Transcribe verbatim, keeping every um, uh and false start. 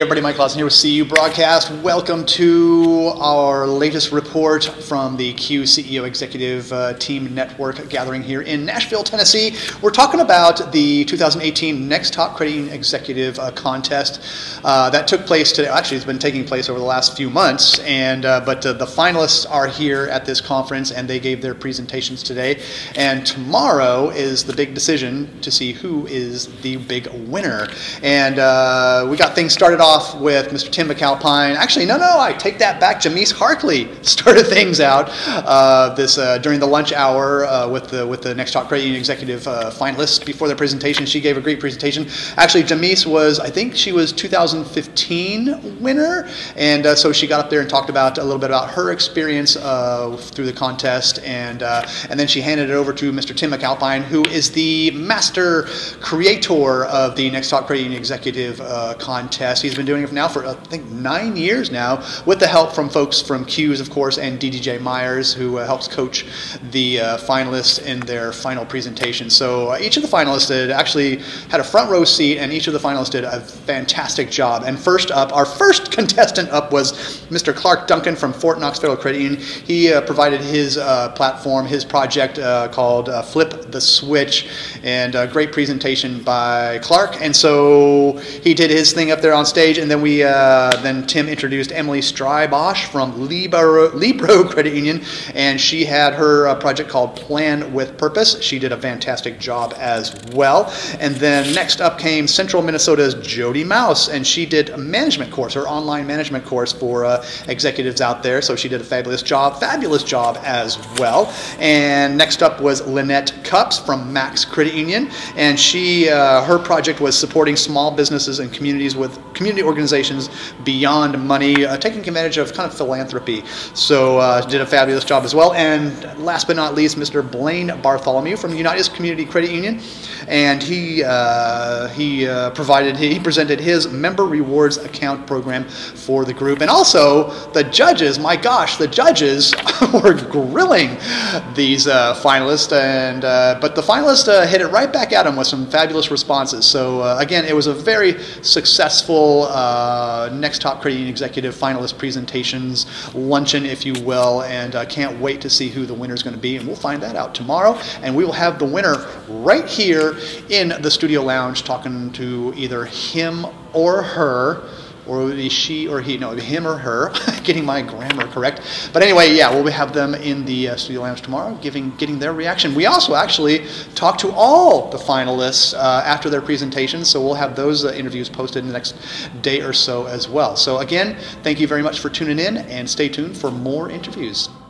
Everybody, Mike Lawson here with C U Broadcast. Welcome to our latest report from the Q C E O Executive uh, Team Network gathering here in Nashville, Tennessee. We're talking about the two thousand eighteen Next Top Credit Union Executive uh, Contest uh, that took place today. Actually, it's been taking place over the last few months, and uh, but uh, the finalists are here at this conference, and they gave their presentations today. And tomorrow is the big decision to see who is the big winner. And uh, we got things started off with Mister Tim McAlpine. Actually, no, no, I take that back. Jamise Harkley started things out uh, this uh, during the lunch hour uh, with the with the Next Top Credit Union Executive uh, finalists before their presentation. She gave a great presentation. Actually, Jamise was, I think she was two thousand fifteen winner, and uh, so she got up there and talked about a little bit about her experience uh, through the contest, and uh, and then she handed it over to Mister Tim McAlpine, who is the master creator of the Next Top Credit Union Executive uh, Contest. He's been doing it now for I think nine years now, with the help from folks from Q's, of course, and D D J Myers, who uh, helps coach the uh, finalists in their final presentation. So uh, each of the finalists did actually had a front row seat, and each of the finalists did a fantastic job. And first up, our first contestant up was Mister Clark Duncan from Fort Knox Federal Credit Union. He uh, provided his uh, platform, his project uh, called uh, Flip the Switch, and a great presentation by Clark. And so he did his thing up there on stage. And then we, uh, then Tim introduced Emily Strybosch from Libro, Libro Credit Union, and she had her uh, project called Plan with Purpose. She did a fantastic job as well. And then next up came Central Minnesota's Jody Mouse, and she did a management course, her online management course for uh, executives out there. So she did a fabulous job, fabulous job as well. And next up was Lynette Cups from Max Credit Union, and she, uh, her project was supporting small businesses and communities with community organizations beyond money, uh, taking advantage of kind of philanthropy. So uh, did a fabulous job as well. And last but not least, Mister Blaine Bartholomew from United Community Credit Union, and he uh, he uh, provided he presented his member rewards account program for the group. And also the judges, my gosh, the judges were grilling these uh, finalists, and uh, but the finalists uh, hit it right back at them with some fabulous responses. So uh, again, it was a very successful uh, Next Top Credit Union Executive finalist presentations luncheon, if you will, and uh, can't wait to see who the winner is going to be, and we'll find that out tomorrow, and we will have the winner right here in the studio lounge talking to either him or her, or would it be she or he? No, it would be him or her, getting my grammar correct. But anyway, yeah, we'll have them in the uh, studio lounge tomorrow, giving, getting their reaction. We also actually talked to all the finalists uh, after their presentations, so we'll have those uh, interviews posted in the next day or so as well. So again, thank you very much for tuning in, and stay tuned for more interviews.